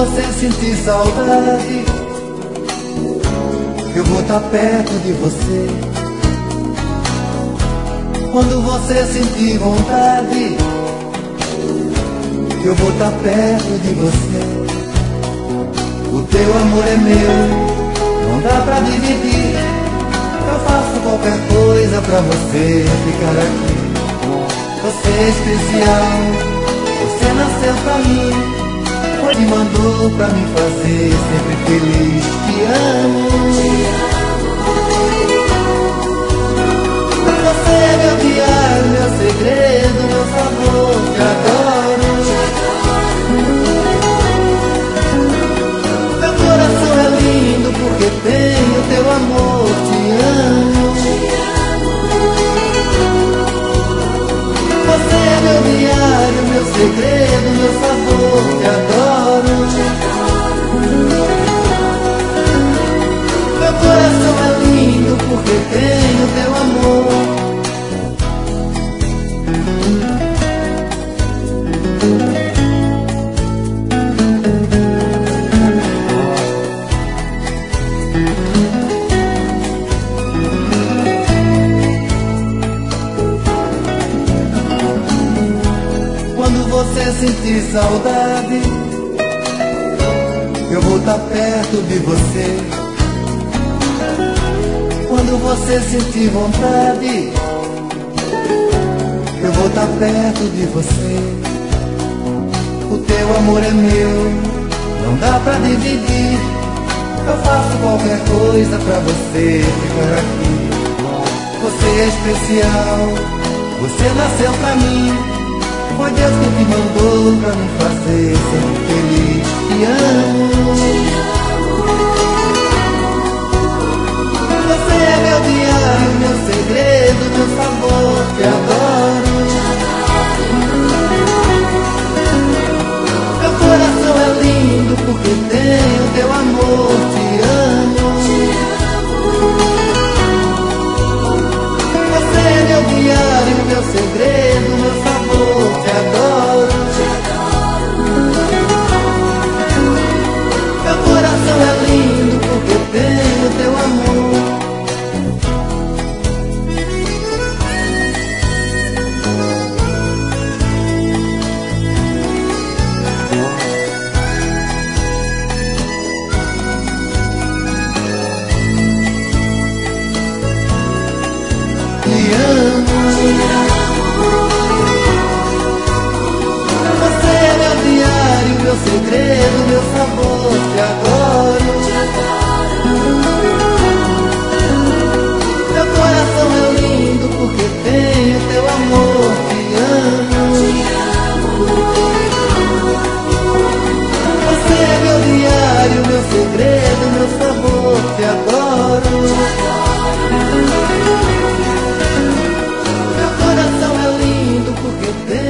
você sentir saudade, eu vou estar perto de você. Quando você sentir vontade, eu vou estar perto de você. O teu amor é meu, não dá pra dividir. Eu faço qualquer coisa pra você ficar aqui. Você é especial, você nasceu pra mim. Me mandou pra me fazer sempre feliz. Te amo. Você é meu diário, meu segredo, meu sabor. Te adoro. Meu coração é lindo porque tem o teu amor. Te amo. Você é meu diário, meu segredo, meu sabor. Te adoro. Meu coração é lindo porque tem o teu amor. Quando você sentir saudade, eu vou estar perto de você. Quando você sentir vontade, eu vou estar perto de você. O teu amor é meu, não dá pra dividir. Eu faço qualquer coisa pra você ficar aqui. Você é especial, você nasceu pra mim. Foi Deus que te mandou pra me fazer sempre feliz. Te amo. Você é meu diário, meu segredo, meu sabor. Te adoro. Meu coração é lindo porque tem o teu amor. Te amo. Você é meu diário, meu segredo, meu sabor. Te adoro. Meu coração é lindo porque tem o teu amor. Te amo. Você é meu diário, meu segredo, meu sabor. Te adoro. Meu coração é lindo porque tem o teu amor. Te amo. Você é meu diário, meu segredo, meu sabor. Te adoro. Meu coração é lindo porque tem